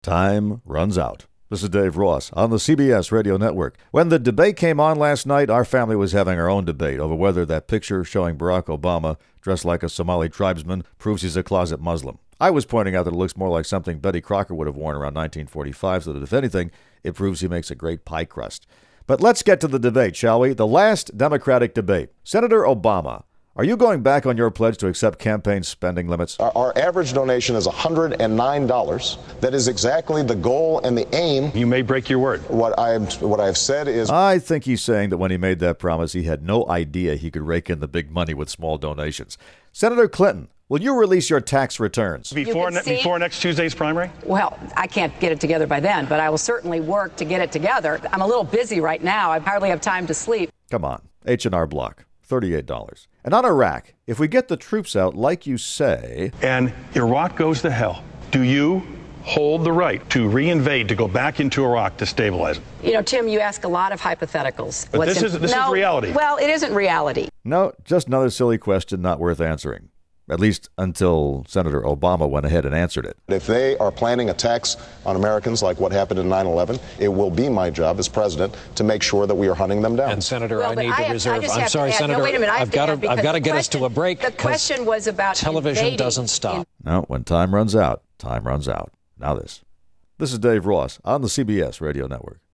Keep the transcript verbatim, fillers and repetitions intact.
Time runs out. This is Dave Ross on the C B S Radio Network. When the debate came on last night, our family was having our own debate over whether that picture showing Barack Obama dressed like a Somali tribesman proves he's a closet Muslim. I was pointing out that it looks more like something Betty Crocker would have worn around nineteen forty-five, so that if anything, it proves he makes a great pie crust. But let's get to the debate, shall we? The last Democratic debate. Senator Obama, are you going back on your pledge to accept campaign spending limits? Our, our average donation is one hundred nine dollars. That is exactly the goal and the aim. You may break your word. What I what I have said is... I think he's saying that when he made that promise, he had no idea he could rake in the big money with small donations. Senator Clinton, will you release your tax returns? Before, ne- before next Tuesday's primary? Well, I can't get it together by then, but I will certainly work to get it together. I'm a little busy right now. I hardly have time to sleep. Come on. H and R Block, thirty-eight dollars. And on Iraq, if we get the troops out like you say... And Iraq goes to hell, do you hold the right to reinvade, to go back into Iraq to stabilize it? You know, Tim, you ask a lot of hypotheticals. But What's this, in- is, this no, is reality. Well, it isn't reality. No, just another silly question not worth answering. At least until Senator Obama went ahead and answered it. If they are planning attacks on Americans like what happened in nine eleven, it will be my job as president to make sure that we are hunting them down. And Senator, Well, I but need I to have- I reserve. just I'm have to sorry, add- Senator. No, wait a minute. I have I've to got add to. because I've got to the get us to a question- break. The 'cause question was about television invading doesn't stop. No, when time runs out, time runs out. Now this. This is Dave Ross on the C B S Radio Network.